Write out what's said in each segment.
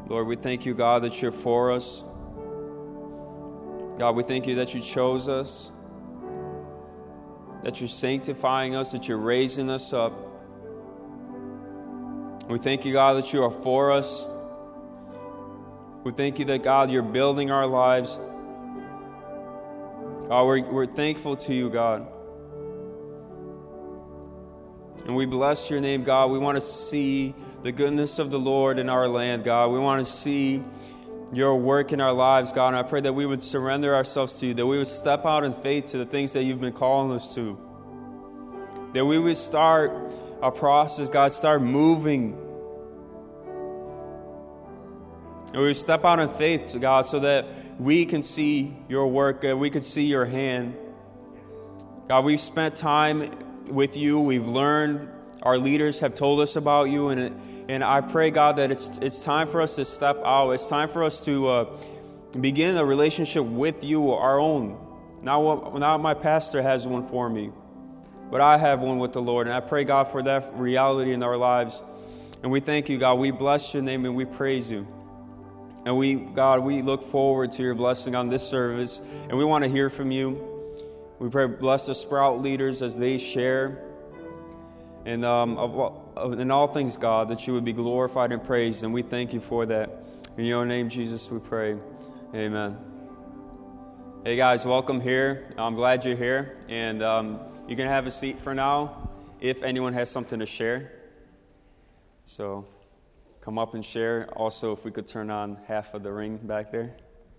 Lord, we thank you, God, that you're for us. God, we thank you that you chose us, that you're sanctifying us, that you're raising us up. We thank you, God, that you are for us. We thank you that, God, you're building our lives. God, we're thankful to you, God. And we bless your name, God. We want to see the goodness of the Lord in our land, God. We want to see your work in our lives, God. And I pray that we would surrender ourselves to you, that we would step out in faith to the things that you've been calling us to. That we would start a process, God, start moving. And we would step out in faith, God, so that we can see your work, we can see your hand. God, we've spent time with you. We've learned. Our leaders have told us about you, and I pray, God, that it's time for us to step out. It's time for us to begin a relationship with you, our own. Not my pastor has one for me, but I have one with the Lord, and I pray, God, for that reality in our lives. And we thank you, God. We bless your name and we praise you. And God, we look forward to your blessing on this service, and we want to hear from you. We pray, bless the Sprout leaders as they share. And in all things, God, that you would be glorified and praised, and we thank you for that. In your name, Jesus, we pray. Amen. Hey, guys, welcome here. I'm glad you're here, and you can have a seat for now if anyone has something to share. So come up and share. Also, if we could turn on half of the ring back there.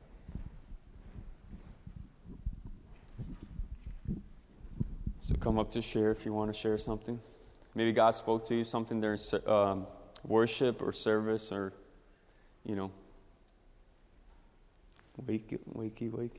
So come up to share if you want to share something. Maybe God spoke to you something during worship or service, or, wakey.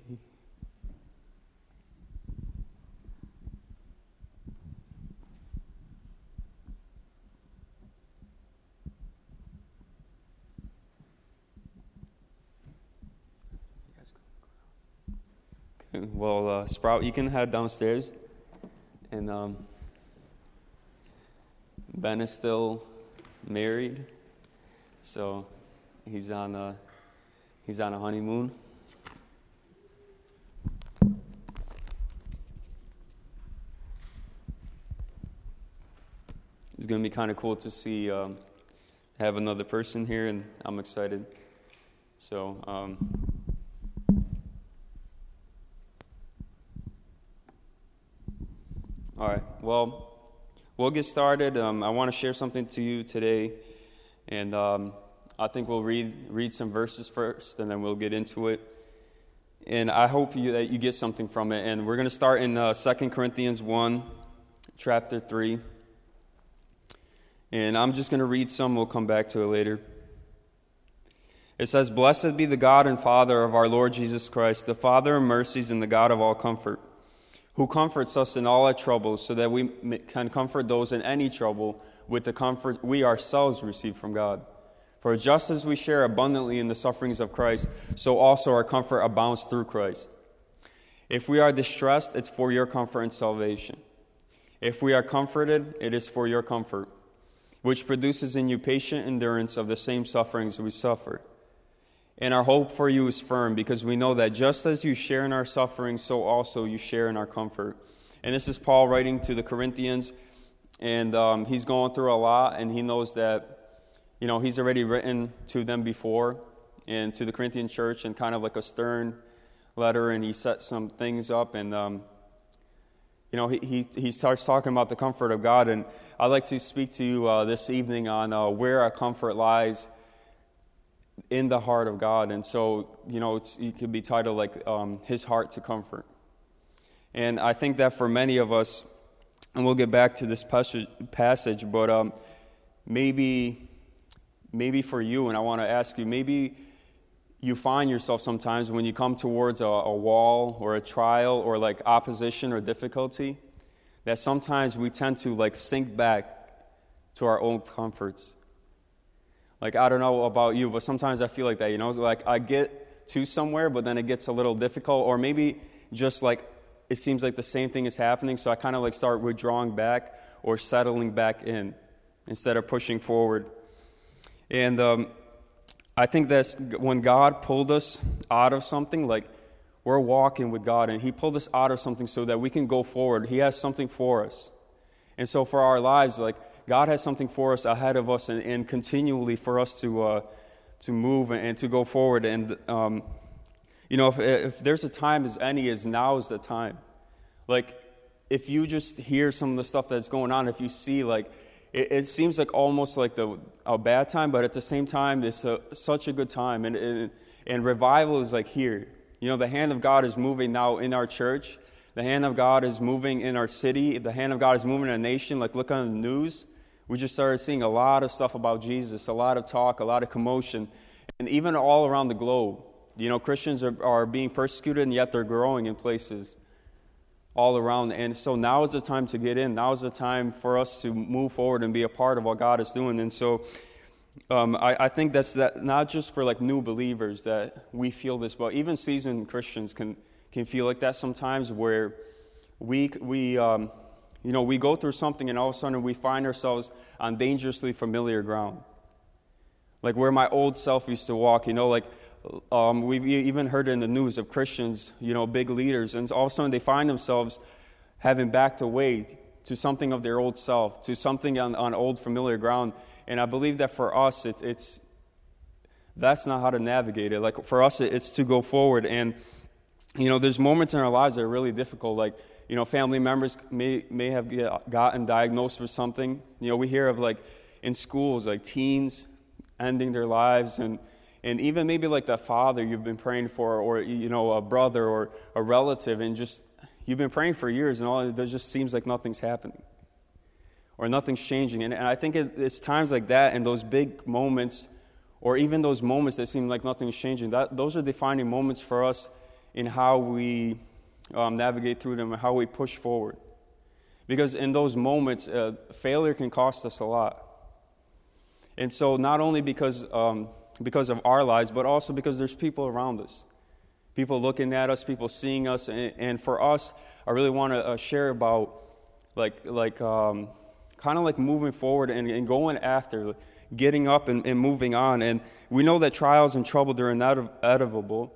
Okay, well, Sprout, you can head downstairs. And Ben is still married, so he's on a honeymoon. It's going to be kind of cool to see have another person here, and I'm excited. So all right, well, we'll get started. I want to share something to you today, and I think we'll read some verses first, and then we'll get into it. And I hope that you get something from it. And we're going to start in 2 Corinthians 1, chapter 3. And I'm just going to read some. We'll come back to it later. It says, "Blessed be the God and Father of our Lord Jesus Christ, the Father of mercies and the God of all comfort, who comforts us in all our troubles, so that we can comfort those in any trouble with the comfort we ourselves receive from God. For just as we share abundantly in the sufferings of Christ, so also our comfort abounds through Christ. If we are distressed, it's for your comfort and salvation. If we are comforted, it is for your comfort, which produces in you patient endurance of the same sufferings we suffer. And our hope for you is firm, because we know that just as you share in our suffering, so also you share in our comfort." And this is Paul writing to the Corinthians, and he's going through a lot, and he knows that, he's already written to them before, and to the Corinthian church, in kind of like a stern letter, and he set some things up, and he starts talking about the comfort of God. And I'd like to speak to you this evening on where our comfort lies in the heart of God. And so, it could be titled like His Heart to Comfort. And I think that for many of us, and we'll get back to this passage, but maybe for you, and I want to ask you, maybe you find yourself sometimes when you come towards a wall or a trial or like opposition or difficulty, that sometimes we tend to sink back to our own comforts. I don't know about you, but sometimes I feel like that, I get to somewhere, but then it gets a little difficult, or maybe just it seems like the same thing is happening, so I kind of start withdrawing back or settling back in instead of pushing forward. And I think that's when God pulled us out of something, like we're walking with God, and He pulled us out of something so that we can go forward. He has something for us. And so for our lives, like God has something for us ahead of us, and continually for us to move and to go forward. And, if there's a time as any as now is the time. Like, if you just hear some of the stuff that's going on, if you see, like, it seems like almost like a bad time, but at the same time, it's such a good time. And revival is like here. The hand of God is moving now in our church. The hand of God is moving in our city. The hand of God is moving in our nation. Like, look on the news. We just started seeing a lot of stuff about Jesus, a lot of talk, a lot of commotion. And even all around the globe, Christians are being persecuted, and yet they're growing in places all around. And so now is the time to get in. Now is the time for us to move forward and be a part of what God is doing. And so I think that's that not just for like new believers that we feel this, but even seasoned Christians can feel like that sometimes, where we go through something and all of a sudden we find ourselves on dangerously familiar ground. Like where my old self used to walk, we've even heard in the news of Christians, big leaders, and all of a sudden they find themselves having backed away to something of their old self, to something on old familiar ground. And I believe that for us, that's not how to navigate it. Like for us, it's to go forward. And, there's moments in our lives that are really difficult. Like, family members may have gotten diagnosed with something. We hear of like in schools, like teens ending their lives, and even maybe like that father you've been praying for, or a brother or a relative, and just you've been praying for years, and all it just seems like nothing's happening or nothing's changing. And I think it's times like that, and those big moments, or even those moments that seem like nothing's changing, those are defining moments for us in how we navigate through them and how we push forward. Because in those moments, failure can cost us a lot. And so not only because of our lives, but also because there's people around us, people looking at us, people seeing us. And for us, I really want to share about kind of like moving forward and going after, getting up and moving on. And we know that trials and trouble, they're inevitable.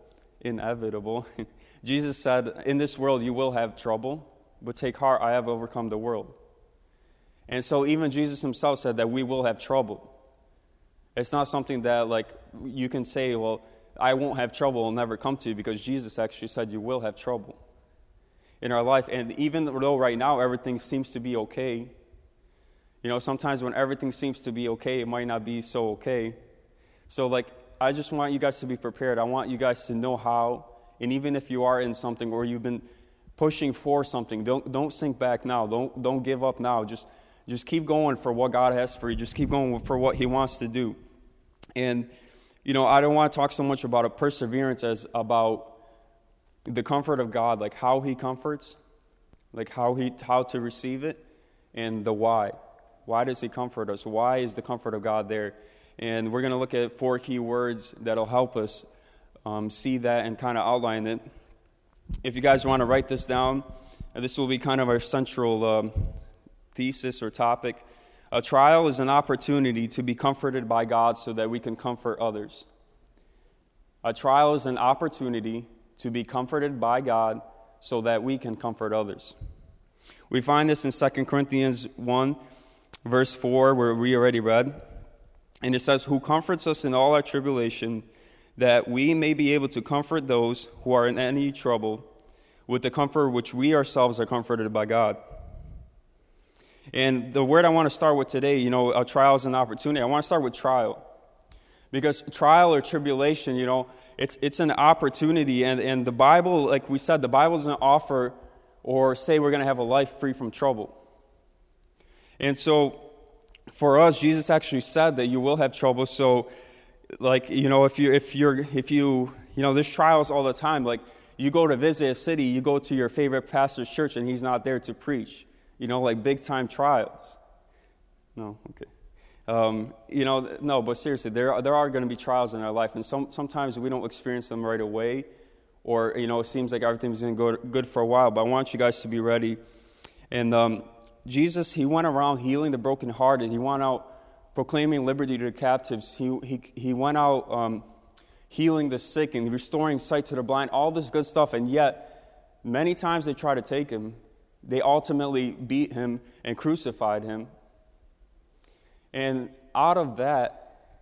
Jesus said, in this world you will have trouble, but take heart, I have overcome the world. And so even Jesus himself said that we will have trouble. It's not something that like you can say, well, I won't have trouble, it'll never come to you, because Jesus actually said you will have trouble in our life. And even though right now everything seems to be okay, sometimes when everything seems to be okay, it might not be so okay. So like, I just want you guys to be prepared. I want you guys to know how, and even if you are in something or you've been pushing for something, don't sink back now. Don't give up now. Just keep going for what God has for you. Just keep going for what He wants to do. And I don't want to talk so much about a perseverance as about the comfort of God, like how He comforts, like how to receive it, and the why. Why does He comfort us? Why is the comfort of God there? And we're going to look at 4 key words that'll help us see that and kind of outline it. If you guys want to write this down, this will be kind of our central thesis or topic. A trial is an opportunity to be comforted by God so that we can comfort others. A trial is an opportunity to be comforted by God so that we can comfort others. We find this in 2 Corinthians 1, verse 4, where we already read. And it says, who comforts us in all our tribulation, that we may be able to comfort those who are in any trouble with the comfort which we ourselves are comforted by God. And the word I want to start with today, a trial is an opportunity. I want to start with trial. Because trial or tribulation, it's an opportunity. And the Bible, like we said, the Bible doesn't offer or say we're going to have a life free from trouble. And so for us, Jesus actually said that you will have trouble. So, like, if you there's trials all the time. Like, you go to visit a city, you go to your favorite pastor's church, and he's not there to preach. Like big time trials. No, okay. No, but seriously, there are going to be trials in our life, and sometimes we don't experience them right away, or it seems like everything's going to go good for a while. But I want you guys to be ready. And Jesus, He went around healing the brokenhearted. He went out proclaiming liberty to the captives. He went out healing the sick and restoring sight to the blind, all this good stuff. And yet, many times they tried to take him. They ultimately beat him and crucified him. And out of that,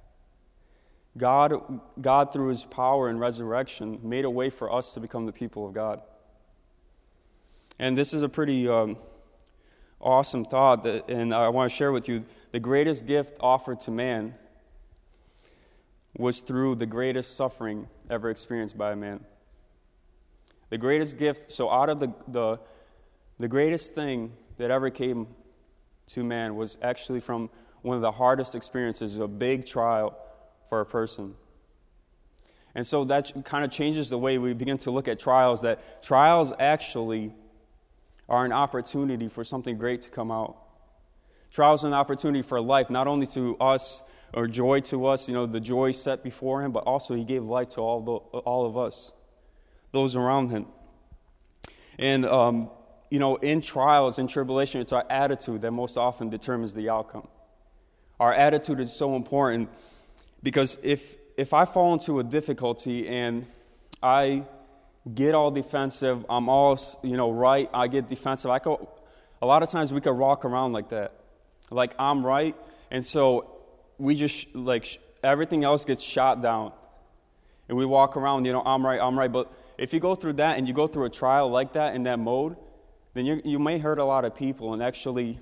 God, through his power and resurrection, made a way for us to become the people of God. And this is a pretty awesome thought, and I want to share with you. The greatest gift offered to man was through the greatest suffering ever experienced by a man. The greatest gift, so out of the greatest thing that ever came to man was actually from one of the hardest experiences, a big trial for a person. And so that kind of changes the way we begin to look at trials, that trials actually are an opportunity for something great to come out. Trials are an opportunity for life, not only to us or joy to us, the joy set before him, but also he gave life to all of us, those around him. And, in trials and tribulation, it's our attitude that most often determines the outcome. Our attitude is so important because if I fall into a difficulty and I get all defensive, I'm all, right, I get defensive. A lot of times we could walk around like that. Like, I'm right, and so we just, everything else gets shot down. And we walk around, I'm right. But if you go through that and you go through a trial like that in that mode, then you may hurt a lot of people, and actually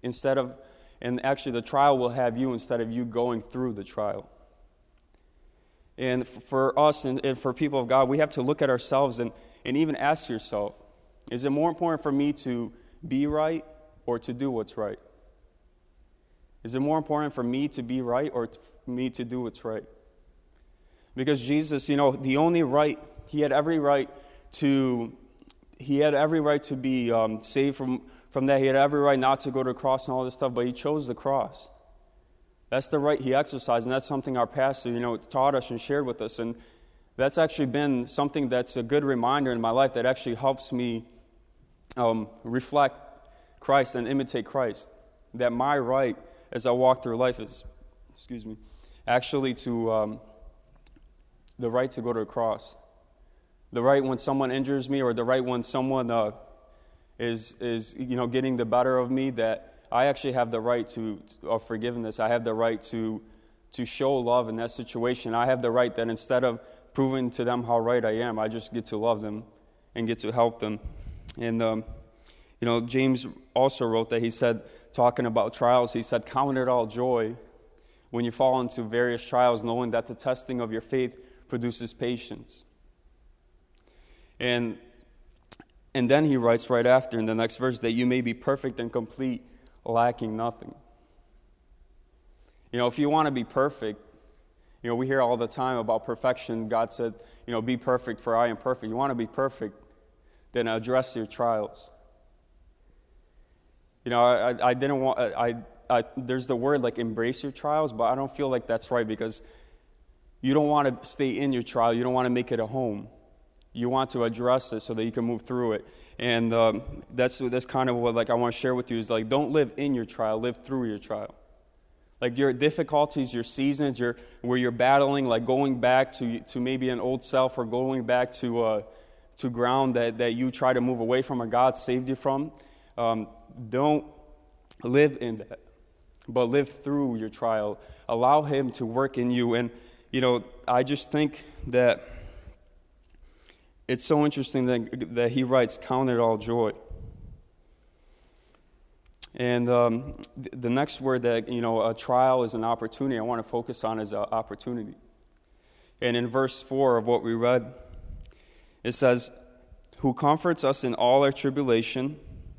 the trial will have you instead of you going through the trial. And for us and for people of God, we have to look at ourselves and even ask yourself, is it more important for me to be right or to do what's right? Is it more important for me to be right or for me to do what's right? Because Jesus, the only right, he had every right to be saved from that. He had every right not to go to the cross and all this stuff, but he chose the cross. That's the right he exercised, and that's something our pastor, taught us and shared with us. And that's actually been something that's a good reminder in my life that actually helps me reflect Christ and imitate Christ. That my right as I walk through life is, actually to the right to go to the cross. The right when someone injures me, or the right when someone is getting the better of me, that I actually have the right of forgiveness. I have the right to show love in that situation. I have the right that instead of proving to them how right I am, I just get to love them and get to help them. And, James also wrote that. He said, talking about trials, he said, count it all joy when you fall into various trials, knowing that the testing of your faith produces patience. And then he writes right after in the next verse that you may be perfect and complete, lacking nothing. If you want to be perfect, we hear all the time about perfection. God said, be perfect for I am perfect. You want to be perfect, then address your trials. I didn't want, there's the word embrace your trials, but I don't feel like that's right, because you don't want to stay in your trial. You don't want to make it a home. You want to address it so that you can move through it. And that's kind of what I want to share with you is don't live in your trial, live through your trial. Your difficulties, your seasons, where you're battling, going back to maybe an old self, or going back to ground that you try to move away from or God saved you from. Don't live in that, but live through your trial. Allow him to work in you. And, I just think that it's so interesting that he writes, count it all joy. And the next word that, a trial is an opportunity, I want to focus on is opportunity. And in verse 4 of what we read, it says, who comforts us in all our tribulation,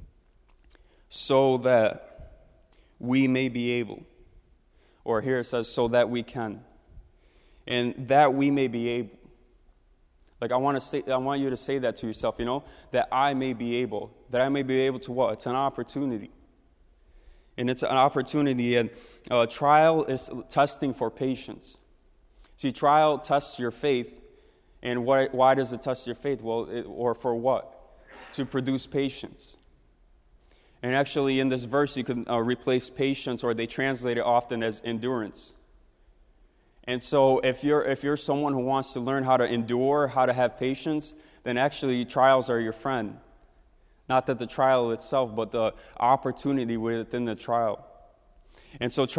so that we may be able. Or here it says, so that we can. And that we may be able. I want you to say that to yourself, that I may be able. That I may be able to what? It's an opportunity. And it's an opportunity, and trial is testing for patience. See, trial tests your faith, and why does it test your faith? Well, or for what? To produce patience. And actually, in this verse, you can replace patience, or they translate it often as endurance. And so if you're someone who wants to learn how to endure, how to have patience, then actually trials are your friend. Not that the trial itself, but the opportunity within the trial. And so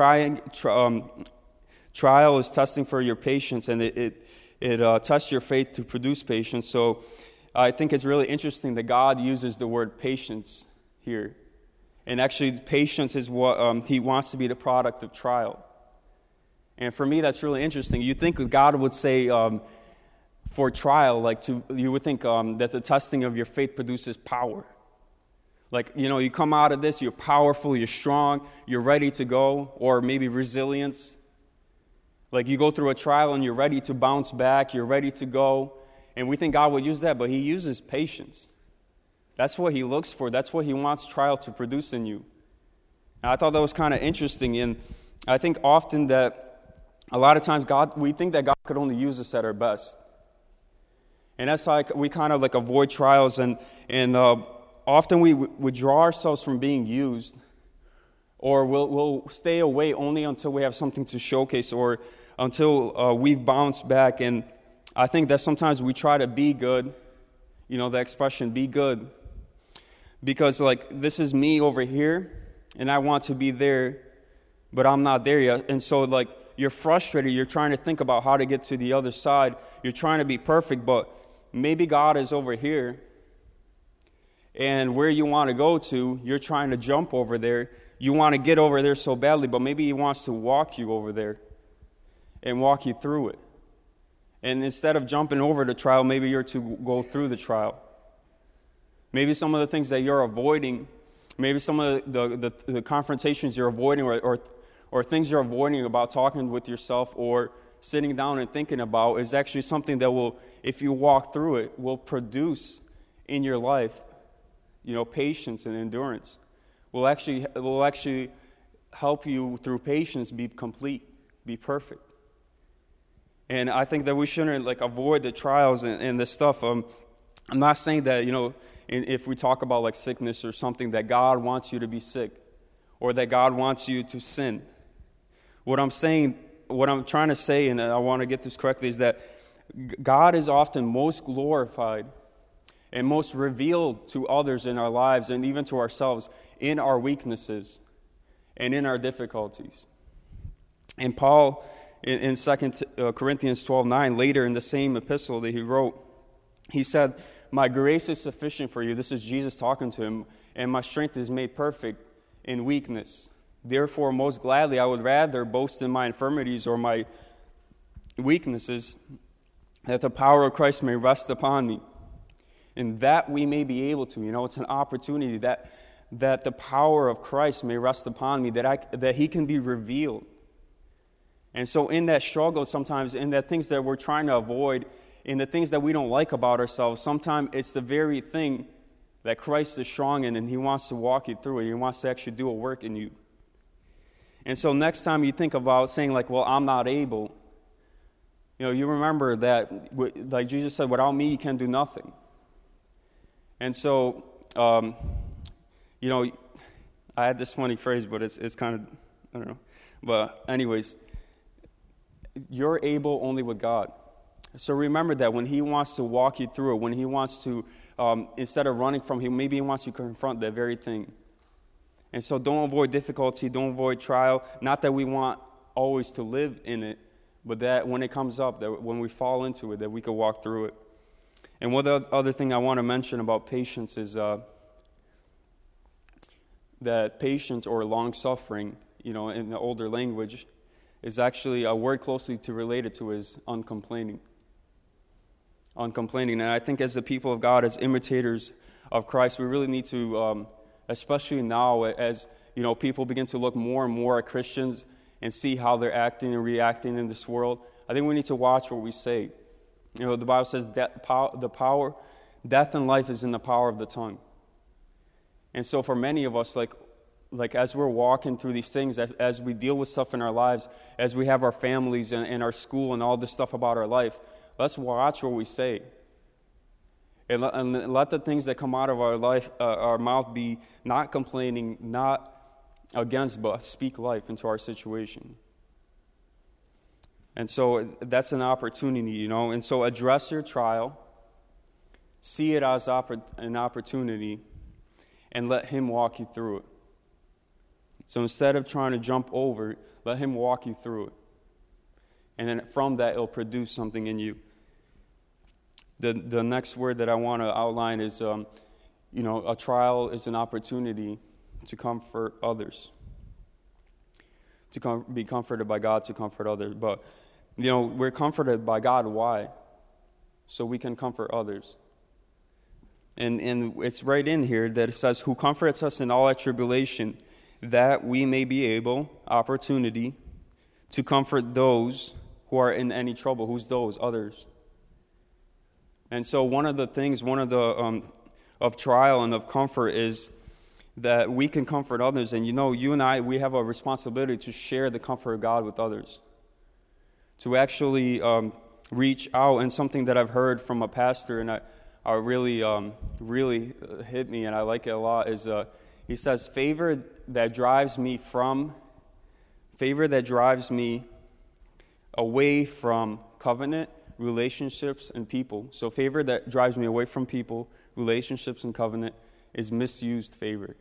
trial is testing for your patience, and it tests your faith to produce patience. So I think it's really interesting that God uses the word patience here. And actually, patience is what he wants to be the product of trial. And for me, that's really interesting. You think God would say for trial, you would think that the testing of your faith produces power. Like, you come out of this, you're powerful, you're strong, you're ready to go, or maybe resilience. Like you go through a trial and you're ready to bounce back, you're ready to go. And we think God would use that, but he uses patience. That's what he looks for. That's what he wants trial to produce in you. And I thought that was kind of interesting. And I think often that a lot of times we think that God could only use us at our best. And that's like we kind of like avoid trials, and often we withdraw ourselves from being used, or we'll stay away only until we have something to showcase, or until we've bounced back. And I think that sometimes we try to be good, the expression be good, because like this is me over here and I want to be there, but I'm not there yet. And so like you're frustrated, you're trying to think about how to get to the other side, you're trying to be perfect, but maybe God is over here, and where you want to go to, you're trying to jump over there. You want to get over there so badly, but maybe he wants to walk you over there and walk you through it. And instead of jumping over the trial, maybe you're to go through the trial. Maybe some of the things that you're avoiding, maybe some of the confrontations you're avoiding, or things you're avoiding about talking with yourself or sitting down and thinking about, is actually something that will, if you walk through it, will produce in your life, patience and endurance. Will actually help you through patience be complete, be perfect. And I think that we shouldn't avoid the trials and this stuff. I'm not saying that, if we talk about sickness or something, that God wants you to be sick or that God wants you to sin. What I'm trying to say, and I want to get this correctly, is that God is often most glorified and most revealed to others in our lives and even to ourselves in our weaknesses and in our difficulties. And Paul, in 2 Corinthians 12:9, later in the same epistle that he wrote, he said, "My grace is sufficient for you." This is Jesus talking to him. "And my strength is made perfect in weakness. Therefore, most gladly, I would rather boast in my infirmities or my weaknesses, that the power of Christ may rest upon me. And that we may be able to," it's an opportunity that the power of Christ may rest upon me, that he can be revealed. And so in that struggle, sometimes in the things that we're trying to avoid, in the things that we don't like about ourselves, sometimes it's the very thing that Christ is strong in, and he wants to walk you through it. He wants to actually do a work in you. And so next time you think about saying well, I'm not able, you remember that, like Jesus said, without me you can do nothing. And so, I had this funny phrase, but it's kind of, I don't know. But anyways, you're able only with God. So remember that when he wants to walk you through it, when he wants to, instead of running from him, maybe he wants you to confront that very thing. And so don't avoid difficulty, don't avoid trial. Not that we want always to live in it, but that when it comes up, that when we fall into it, that we can walk through it. And one other thing I want to mention about patience is that patience, or long-suffering, in the older language, is actually a word closely related to is uncomplaining. Uncomplaining. And I think as the people of God, as imitators of Christ, we really need to, especially now as people begin to look more and more at Christians and see how they're acting and reacting in this world, I think we need to watch what we say. The Bible says that death and life is in the power of the tongue. And so for many of us, like as we're walking through these things, as we deal with stuff in our lives, as we have our families and our school and all this stuff about our life, let's watch what we say. And let the things that come out of our life, our mouth, be not complaining, not against, but speak life into our situation. And so that's an opportunity, And so address your trial, see it as an opportunity, and let Him walk you through it. So instead of trying to jump over it, let Him walk you through it. And then from that, it'll produce something in you. The next word that I want to outline is, a trial is an opportunity to comfort others. To be comforted by God, to comfort others. But, we're comforted by God. Why? So we can comfort others. And it's right in here that it says, who comforts us in all our tribulation, that we may be able, opportunity, to comfort those who are in any trouble. Who's those? Others. And so one of the of trial and of comfort is that we can comfort others. And you and I, we have a responsibility to share the comfort of God with others. To actually reach out. And something that I've heard from a pastor, and I really hit me, and I like it a lot, is he says, favor that drives me away from covenant, relationships, and people. So favor that drives me away from people, relationships, and covenant is misused favor.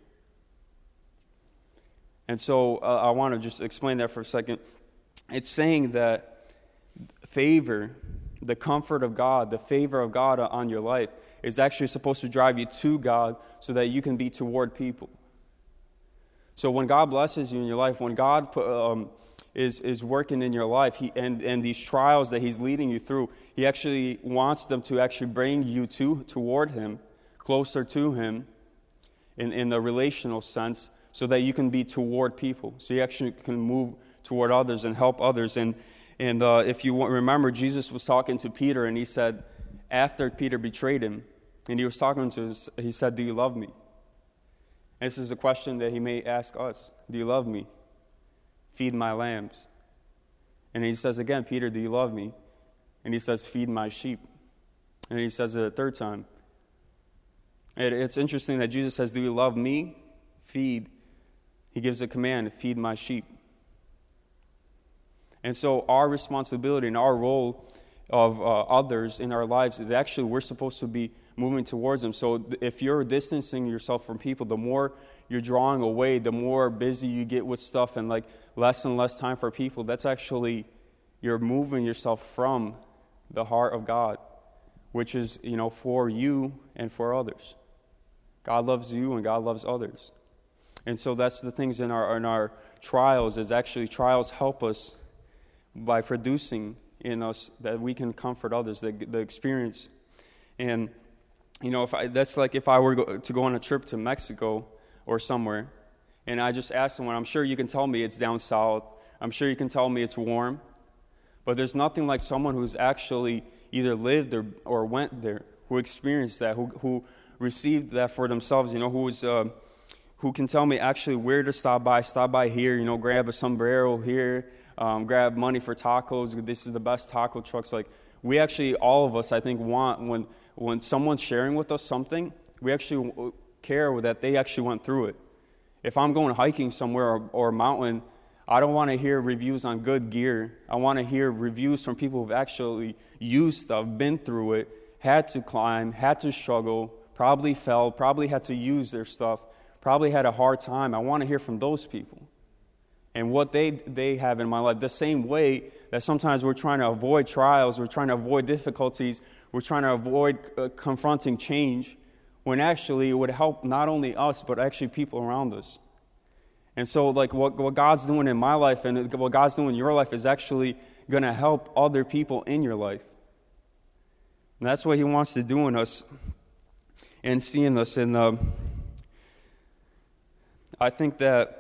And so I want to just explain that for a second. It's saying that favor, the comfort of God, the favor of God on your life is actually supposed to drive you to God so that you can be toward people. So when God blesses you in your life, when God is working in your life, and these trials that He's leading you through, He actually wants them to actually bring you toward Him, closer to Him in the relational sense, so that you can be toward people. So you actually can move toward others and help others. And if you remember, Jesus was talking to Peter, and He said, after Peter betrayed Him, and He was talking to us, He said, do you love me? And this is a question that He may ask us. Do you love me? Feed my lambs. And He says again, Peter, do you love me? And He says, feed my sheep. And He says it a third time. It's interesting that Jesus says, do you love me? Feed. He gives a command, feed my sheep. And so our responsibility and our role of others in our lives is actually we're supposed to be moving towards them. So if you're distancing yourself from people, the more you're drawing away, the more busy you get with stuff and less and less time for people, that's actually, you're moving yourself from the heart of God, which is, for you and for others. God loves you and God loves others. And so that's the things in our trials, is actually trials help us by producing in us that we can comfort others, the experience. And, that's like if I were to go on a trip to Mexico or somewhere, and I just asked someone, I'm sure you can tell me it's down south, I'm sure you can tell me it's warm, but there's nothing like someone who's actually either lived or went there, who experienced that, who received that for themselves, who can tell me actually where to stop by here, grab a sombrero here, grab money for tacos, this is the best taco trucks. We actually, all of us, I think, want, when someone's sharing with us something, we actually care that they actually went through it. If I'm going hiking somewhere or a mountain, I don't want to hear reviews on good gear. I want to hear reviews from people who've actually used stuff, been through it, had to climb, had to struggle, probably fell, probably had to use their stuff, probably had a hard time. I want to hear from those people and what they have in my life. The same way that sometimes we're trying to avoid trials, we're trying to avoid difficulties, we're trying to avoid confronting change, when actually it would help not only us, but actually people around us. And so what God's doing in my life and what God's doing in your life is actually going to help other people in your life. And that's what He wants to do in us and see in us. And I think that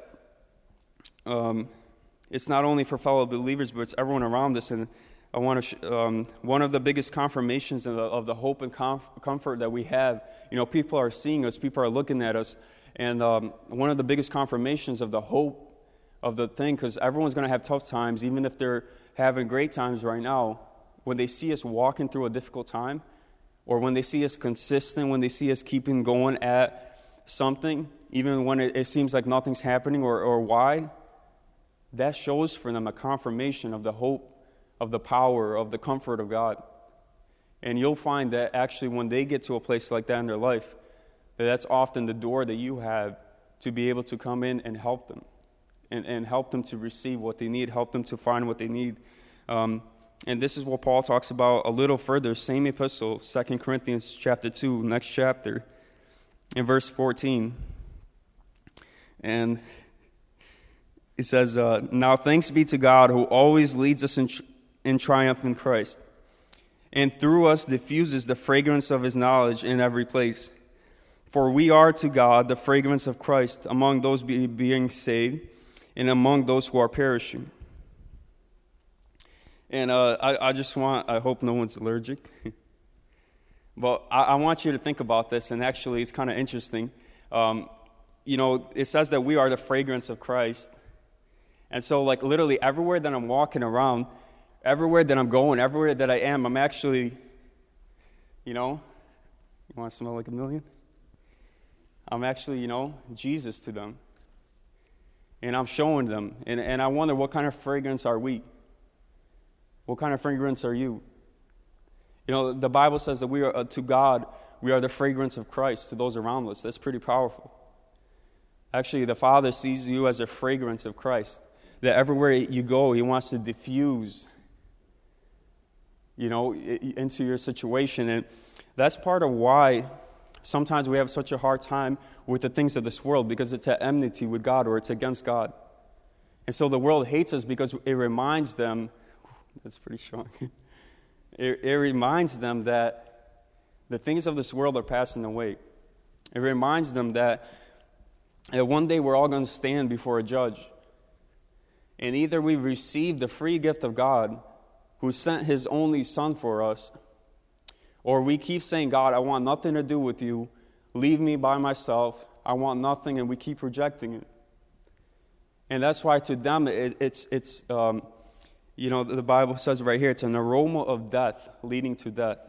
it's not only for fellow believers, but it's everyone around us. And I want to one of the biggest confirmations of the hope and comfort that we have, people are seeing us, people are looking at us, and one of the biggest confirmations of the hope of the thing, because everyone's going to have tough times, even if they're having great times right now, when they see us walking through a difficult time or when they see us consistent, when they see us keeping going at something, even when it seems like nothing's happening or why, that shows for them a confirmation of the hope, of the power, of the comfort of God. And you'll find that actually when they get to a place like that in their life, that's often the door that you have to be able to come in and help them. And help them to receive what they need, help them to find what they need. And this is what Paul talks about a little further, same epistle, 2 Corinthians chapter 2, next chapter, in verse 14. And it says, "Now thanks be to God who always leads us in triumph in Christ, and through us diffuses the fragrance of his knowledge in every place. For we are to God the fragrance of Christ among those being saved, and among those who are perishing." And I hope no one's allergic. But I want you to think about this, and actually it's kind of interesting. It says that we are the fragrance of Christ. And so, like, literally everywhere that I'm walking around, everywhere that I'm going, everywhere that I am, I'm actually, you want to smell like a million? I'm actually, Jesus to them. And I'm showing them. And I wonder, what kind of fragrance are we? What kind of fragrance are you? The Bible says that we are, to God, we are the fragrance of Christ to those around us. That's pretty powerful. Actually, the Father sees you as a fragrance of Christ. That everywhere you go, he wants to diffuse, into your situation. And that's part of why sometimes we have such a hard time with the things of this world, because it's at enmity with God, or it's against God. And so the world hates us because it reminds them, that's pretty strong, it reminds them that the things of this world are passing away. It reminds them that one day we're all going to stand before a judge. And either we receive the free gift of God, who sent his only Son for us, or we keep saying, "God, I want nothing to do with you. Leave me by myself. I want nothing," and we keep rejecting it. And that's why to them it's the Bible says right here, it's an aroma of death leading to death.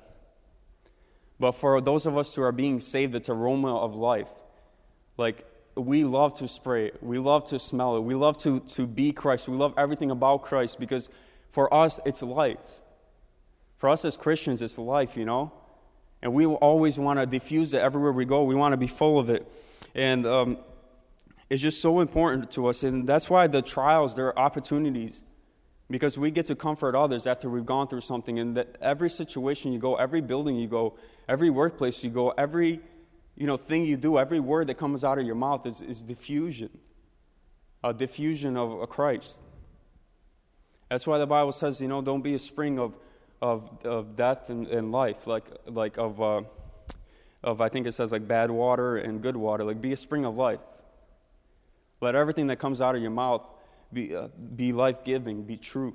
But for those of us who are being saved, it's aroma of life. Like, we love to spray it. We love to smell it. We love to be Christ. We love everything about Christ, because for us, it's life. For us as Christians, it's life, And we always want to diffuse it everywhere we go. We want to be full of it. And it's just so important to us. And that's why the trials, they're opportunities. Because we get to comfort others after we've gone through something. And that every situation you go, every building you go, every workplace you go, every thing you do, every word that comes out of your mouth is diffusion. A diffusion of Christ. That's why the Bible says, don't be a spring of death and life, like of I think it says like bad water and good water. Like, be a spring of life. Let everything that comes out of your mouth be life-giving, be truth.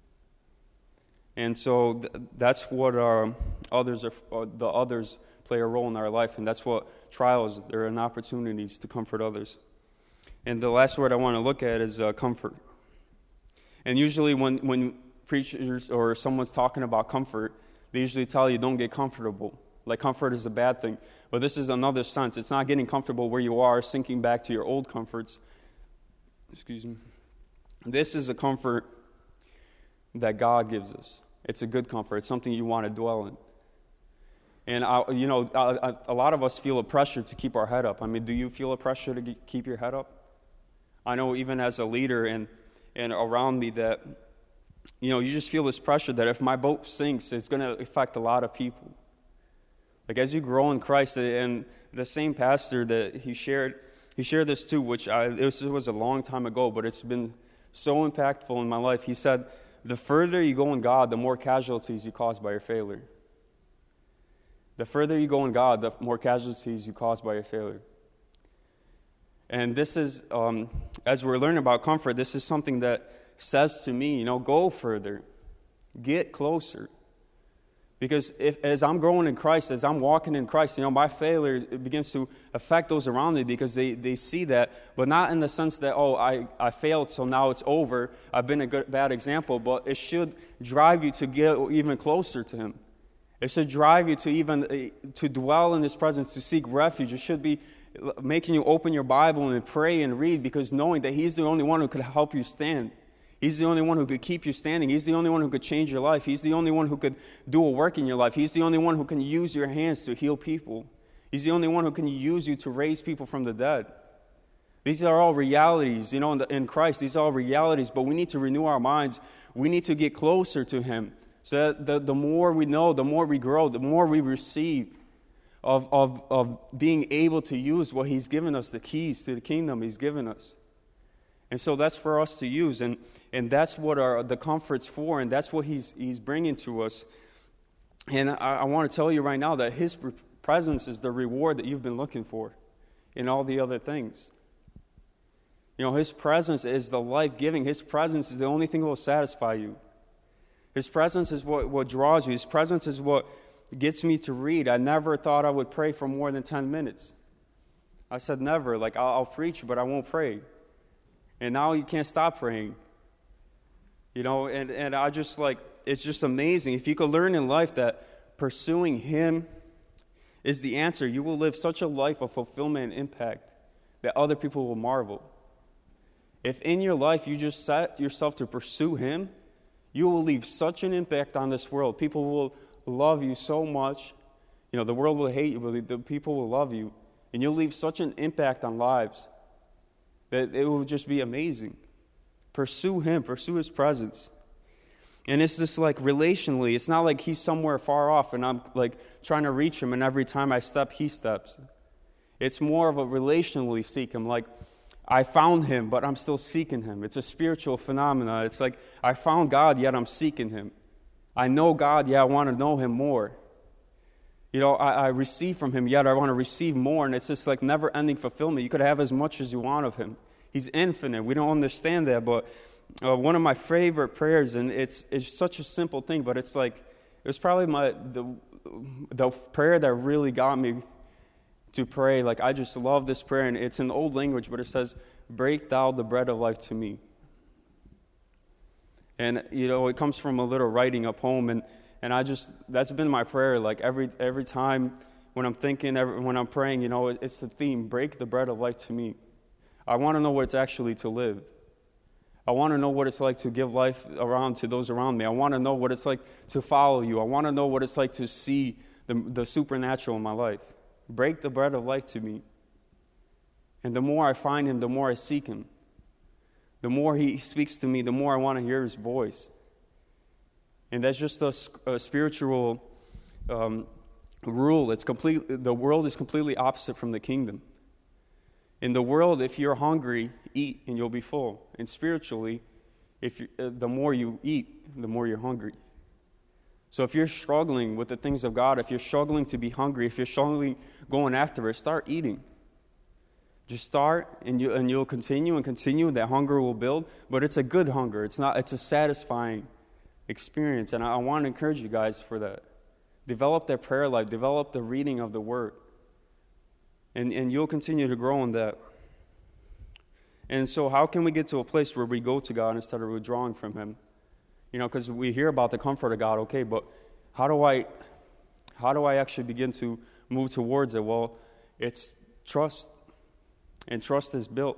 And so that's what the others play a role in our life, and that's what trials, they're an opportunities to comfort others. And the last word I want to look at is comfort. And usually when preachers or someone's talking about comfort, they usually tell you, don't get comfortable. Like, comfort is a bad thing. But this is another sense. It's not getting comfortable where you are, sinking back to your old comforts. Excuse me. This is a comfort that God gives us. It's a good comfort. It's something you want to dwell in. And, a lot of us feel a pressure to keep our head up. I mean, do you feel a pressure to keep your head up? I know even as a leader and around me that, you just feel this pressure that if my boat sinks, it's going to affect a lot of people. Like, as you grow in Christ, and the same pastor that he shared this too, which it was a long time ago, but it's been so impactful in my life. He said, the further you go in God, the more casualties you cause by your failure. The further you go in God, the more casualties you cause by your failure. And this is, as we're learning about comfort, this is something that says to me, go further. Get closer. Because as I'm growing in Christ, as I'm walking in Christ, my failure, it begins to affect those around me, because they see that, but not in the sense that, I failed, so now it's over. I've been a bad example, but it should drive you to get even closer to Him. It should drive you to even to dwell in His presence, to seek refuge. It should be making you open your Bible and pray and read, because knowing that He's the only one who could help you stand. He's the only one who could keep you standing. He's the only one who could change your life. He's the only one who could do a work in your life. He's the only one who can use your hands to heal people. He's the only one who can use you to raise people from the dead. These are all realities, in Christ. These are all realities, but we need to renew our minds. We need to get closer to Him, so that the more we know, the more we grow, the more we receive of being able to use what He's given us, the keys to the kingdom He's given us. And so that's for us to use, and that's what the comfort's for, and that's what He's bringing to us. And I want to tell you right now that His presence is the reward that you've been looking for in all the other things. His presence is the life-giving. His presence is the only thing that will satisfy you. His presence is what draws you. His presence is what gets me to read. I never thought I would pray for more than 10 minutes. I said never. I'll preach, but I won't pray. And now you can't stop praying. And I just it's just amazing. If you could learn in life that pursuing Him is the answer, you will live such a life of fulfillment and impact that other people will marvel. If in your life you just set yourself to pursue Him, you will leave such an impact on this world. People will love you so much. The world will hate you, but the people will love you. And you'll leave such an impact on lives that it will just be amazing. Pursue Him, pursue His presence. And it's just relationally, it's not like He's somewhere far off and I'm trying to reach Him, and every time I step, He steps. It's more of a relationally seek Him, I found Him, but I'm still seeking Him. It's a spiritual phenomenon. It's I found God, yet I'm seeking Him. I know God, yet I want to know Him more. I receive from Him, yet I want to receive more, and it's just never-ending fulfillment. You could have as much as you want of Him. He's infinite. We don't understand that, but one of my favorite prayers, and it's such a simple thing, but it was probably the prayer that really got me to pray. I just love this prayer, and it's in old language, but it says, "Break thou the bread of life to me." And, it comes from a little writing, a poem, and that's been my prayer, every time when I'm thinking, when I'm praying, it's the theme, break the bread of life to me. I want to know what it's actually to live. I want to know what it's like to give life around to those around me. I want to know what it's like to follow you. I want to know what it's like to see the supernatural in my life. Break the bread of life to me. And the more I find Him, the more I seek Him. The more He speaks to me, the more I want to hear His voice. And that's just a spiritual rule. The world is completely opposite from the kingdom. In the world, if you're hungry, eat and you'll be full. And spiritually, the more you eat, the more you're hungry. So if you're struggling with the things of God, if you're struggling to be hungry, if you're struggling going after it, start eating. Just start, and you'll continue and continue. That hunger will build, but it's a good hunger. It's a satisfying experience, and I want to encourage you guys for that. Develop that prayer life. Develop the reading of the Word, and you'll continue to grow in that. And so how can we get to a place where we go to God instead of withdrawing from Him? Because we hear about the comfort of God, okay, but how do I actually begin to move towards it? Well, it's trust, and trust is built.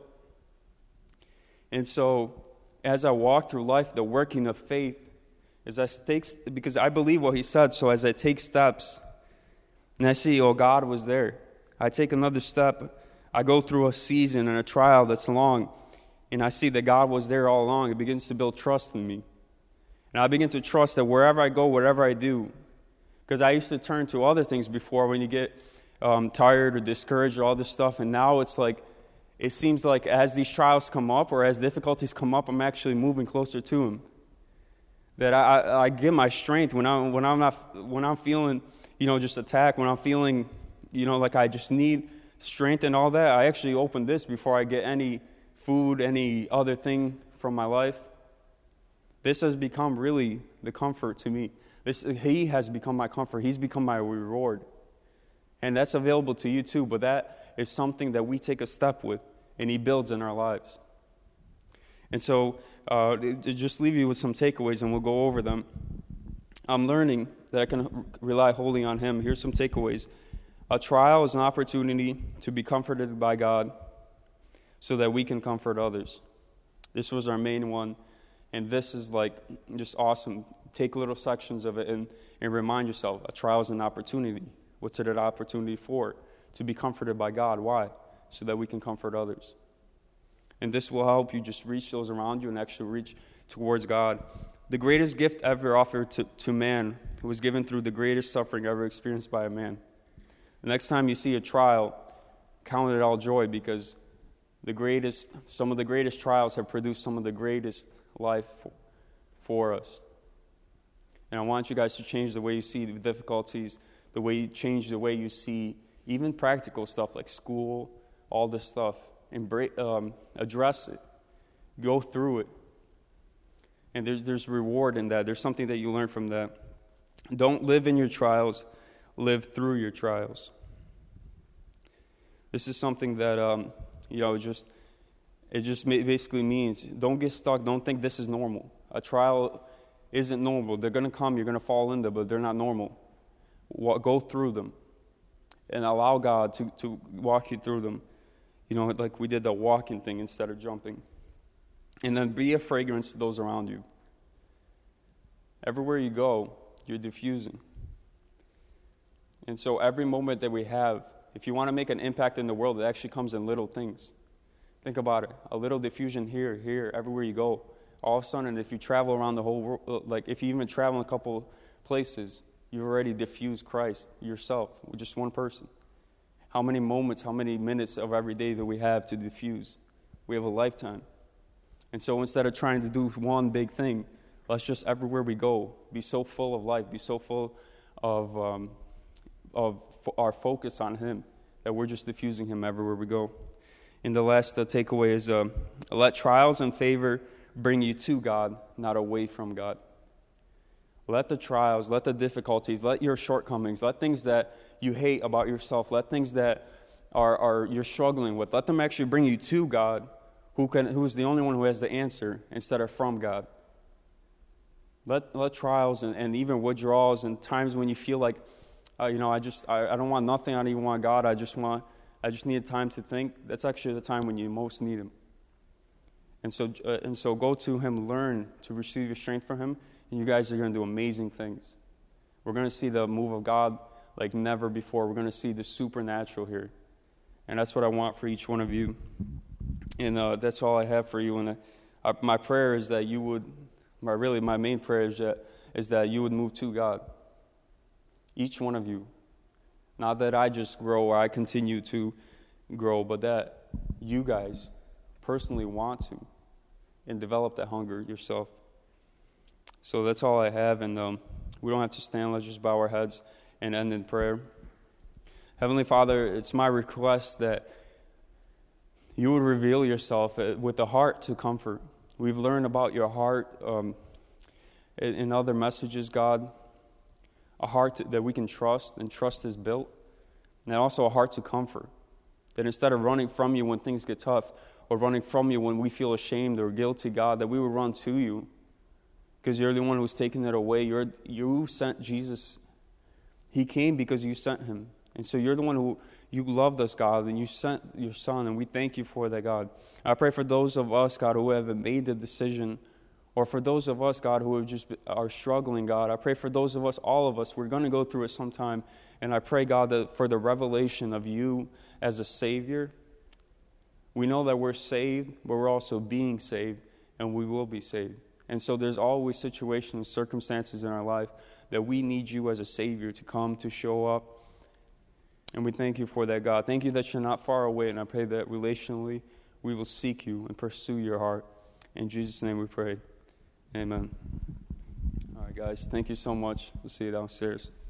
And so as I walk through life, the working of faith, because I believe what He said, so as I take steps and I see, God was there, I take another step, I go through a season and a trial that's long, and I see that God was there all along. It begins to build trust in me. And I begin to trust that wherever I go, whatever I do, because I used to turn to other things before when you get tired or discouraged or all this stuff, and now it seems like as these trials come up or as difficulties come up, I'm actually moving closer to Him. That I get my strength when I'm feeling, just attacked, when I'm feeling, I just need strength and all that. I actually open this before I get any food, any other thing from my life. This has become really the comfort to me. He has become my comfort. He's become my reward. And that's available to you too, but that is something that we take a step with, and He builds in our lives. And so, to just leave you with some takeaways, and we'll go over them. I'm learning that I can rely wholly on Him. Here's some takeaways. A trial is an opportunity to be comforted by God so that we can comfort others. This was our main one, and this is like just awesome. Take little sections of it and remind yourself, a trial is an opportunity. What's it an opportunity for? To be comforted by God. Why? So that we can comfort others. And this will help you just reach those around you and actually reach towards God. The greatest gift ever offered to man was given through the greatest suffering ever experienced by a man. The next time you see a trial, count it all joy, because some of the greatest trials have produced some of the greatest life for us. And I want you guys to change the way you see the difficulties, the way you change the way you see even practical stuff like school, all this stuff. Address it. Go through it. And there's reward in that. There's something that you learn from that. Don't live in your trials. Live through your trials. This is something that, it just basically means don't get stuck. Don't think this is normal. A trial isn't normal. They're going to come. You're going to fall in them, but they're not normal. Go through them and allow God to walk you through them. Like we did the walking thing instead of jumping. And then be a fragrance to those around you. Everywhere you go, you're diffusing. And so every moment that we have, if you want to make an impact in the world, it actually comes in little things. Think about it. A little diffusion here, everywhere you go. All of a sudden, if you travel around the whole world, like if you even travel in a couple places, you already diffused Christ yourself with just one person. How many moments, how many minutes of every day do we have to diffuse? We have a lifetime. And so instead of trying to do one big thing, let's just everywhere we go be so full of life, be so full of our focus on Him that we're just diffusing Him everywhere we go. And the last takeaway is let trials and favor bring you to God, not away from God. Let the trials, let the difficulties, let your shortcomings, let things that you hate about yourself, let things that are you're struggling with, let them actually bring you to God, who's the only one who has the answer, instead of from God. Let trials and even withdrawals and times when you feel like, I don't want nothing, I don't even want God, I just need time to think. That's actually the time when you most need Him. And so go to Him, learn to receive your strength from Him, and you guys are going to do amazing things. We're going to see the move of God like never before. We're going to see the supernatural here. And that's what I want for each one of you. And that's all I have for you. And my prayer is that you would, my main prayer is that you would move to God. Each one of you. Not that I just grow or I continue to grow, but that you guys personally want to and develop that hunger yourself. So that's all I have, and we don't have to stand. Let's just bow our heads and end in prayer. Heavenly Father, it's my request that you would reveal yourself with a heart to comfort. We've learned about your heart in other messages, God. A heart that we can trust, and trust is built. And also a heart to comfort. That instead of running from you when things get tough, or running from you when we feel ashamed or guilty, God, that we would run to you. Because you're the one who's taken it away. You sent Jesus. He came because you sent Him. And so you're the one who, you loved us, God, and you sent your Son, and we thank you for that, God. I pray for those of us, God, who haven't made the decision, or for those of us, God, who are struggling, God. I pray for those of us, all of us, we're going to go through it sometime. And I pray, God, that for the revelation of you as a Savior. We know that we're saved, but we're also being saved, and we will be saved. And so there's always situations, circumstances in our life that we need you as a Savior to come, to show up. And we thank you for that, God. Thank you that you're not far away, and I pray that relationally we will seek you and pursue your heart. In Jesus' name we pray. Amen. All right, guys. Thank you so much. We'll see you downstairs.